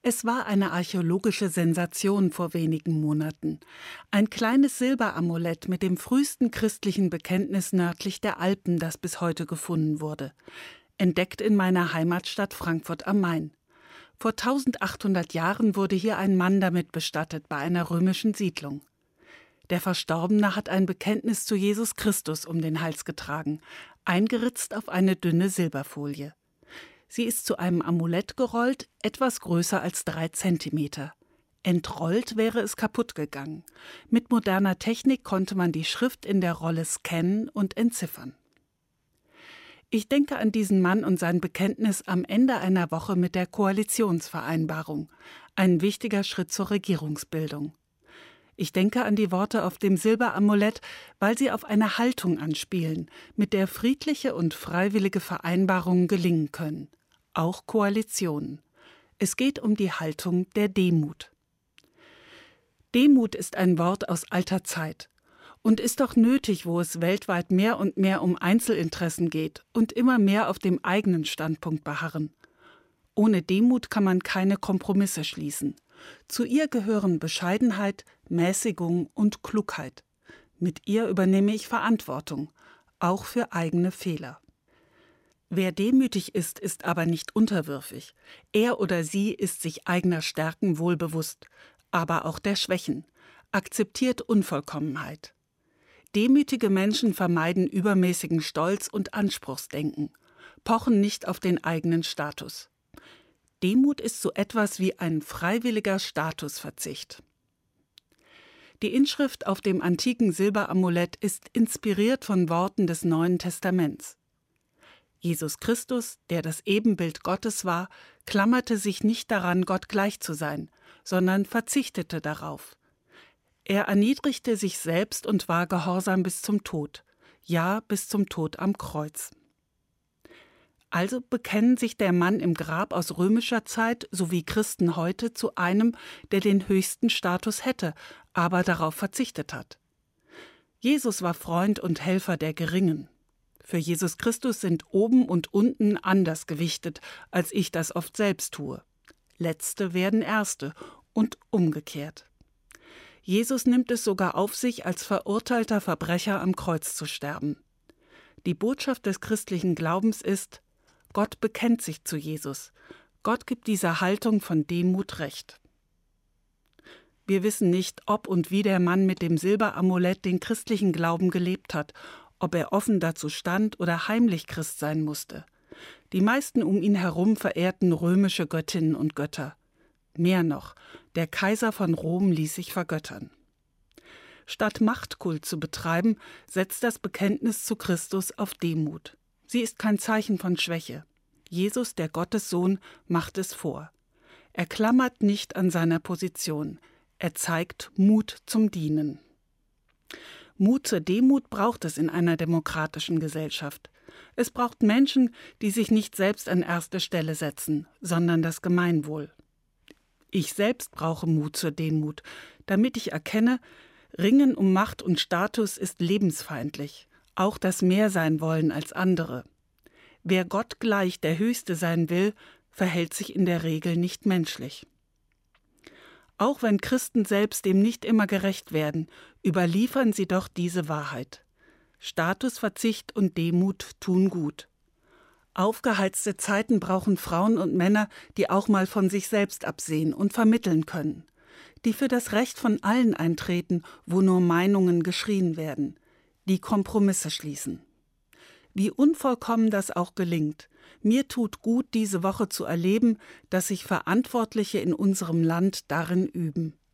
Es war eine archäologische Sensation vor wenigen Monaten. Ein kleines Silberamulett mit dem frühesten christlichen Bekenntnis nördlich der Alpen, das bis heute gefunden wurde. Entdeckt in meiner Heimatstadt Frankfurt am Main. Vor 1800 Jahren wurde hier ein Mann damit bestattet bei einer römischen Siedlung. Der Verstorbene hat ein Bekenntnis zu Jesus Christus um den Hals getragen, eingeritzt auf eine dünne Silberfolie. Sie ist zu einem Amulett gerollt, etwas größer als 3 Zentimeter. Entrollt wäre es kaputt gegangen. Mit moderner Technik konnte man die Schrift in der Rolle scannen und entziffern. Ich denke an diesen Mann und sein Bekenntnis am Ende einer Woche mit der Koalitionsvereinbarung, ein wichtiger Schritt zur Regierungsbildung. Ich denke an die Worte auf dem Silberamulett, weil sie auf eine Haltung anspielen, mit der friedliche und freiwillige Vereinbarungen gelingen können, auch Koalitionen. Es geht um die Haltung der Demut. Demut ist ein Wort aus alter Zeit und ist doch nötig, wo es weltweit mehr und mehr um Einzelinteressen geht und immer mehr auf dem eigenen Standpunkt beharren. Ohne Demut kann man keine Kompromisse schließen. Zu ihr gehören Bescheidenheit, Mäßigung und Klugheit. Mit ihr übernehme ich Verantwortung, auch für eigene Fehler. Wer demütig ist, ist aber nicht unterwürfig. Er oder sie ist sich eigener Stärken wohl bewusst, aber auch der Schwächen, akzeptiert Unvollkommenheit. Demütige Menschen vermeiden übermäßigen Stolz und Anspruchsdenken, pochen nicht auf den eigenen Status. Demut ist so etwas wie ein freiwilliger Statusverzicht. Die Inschrift auf dem antiken Silberamulett ist inspiriert von Worten des Neuen Testaments. Jesus Christus, der das Ebenbild Gottes war, klammerte sich nicht daran, Gott gleich zu sein, sondern verzichtete darauf. Er erniedrigte sich selbst und war gehorsam bis zum Tod, ja, bis zum Tod am Kreuz. Also bekennen sich der Mann im Grab aus römischer Zeit sowie Christen heute zu einem, der den höchsten Status hätte, aber darauf verzichtet hat. Jesus war Freund und Helfer der Geringen. Für Jesus Christus sind oben und unten anders gewichtet, als ich das oft selbst tue. Letzte werden Erste und umgekehrt. Jesus nimmt es sogar auf sich, als verurteilter Verbrecher am Kreuz zu sterben. Die Botschaft des christlichen Glaubens ist: Gott bekennt sich zu Jesus. Gott gibt dieser Haltung von Demut Recht. Wir wissen nicht, ob und wie der Mann mit dem Silberamulett den christlichen Glauben gelebt hat, ob er offen dazu stand oder heimlich Christ sein musste. Die meisten um ihn herum verehrten römische Göttinnen und Götter. Mehr noch, der Kaiser von Rom ließ sich vergöttern. Statt Machtkult zu betreiben, setzt das Bekenntnis zu Christus auf Demut. Sie ist kein Zeichen von Schwäche. Jesus, der Gottessohn, macht es vor. Er klammert nicht an seiner Position. Er zeigt Mut zum Dienen. Mut zur Demut braucht es in einer demokratischen Gesellschaft. Es braucht Menschen, die sich nicht selbst an erste Stelle setzen, sondern das Gemeinwohl. Ich selbst brauche Mut zur Demut, damit ich erkenne, Ringen um Macht und Status ist lebensfeindlich. Auch das Mehr sein wollen als andere. Wer Gott gleich der Höchste sein will, verhält sich in der Regel nicht menschlich. Auch wenn Christen selbst dem nicht immer gerecht werden, überliefern sie doch diese Wahrheit. Statusverzicht und Demut tun gut. Aufgeheizte Zeiten brauchen Frauen und Männer, die auch mal von sich selbst absehen und vermitteln können. Die für das Recht von allen eintreten, wo nur Meinungen geschrien werden. Die Kompromisse schließen. Wie unvollkommen das auch gelingt, mir tut gut, diese Woche zu erleben, dass sich Verantwortliche in unserem Land darin üben.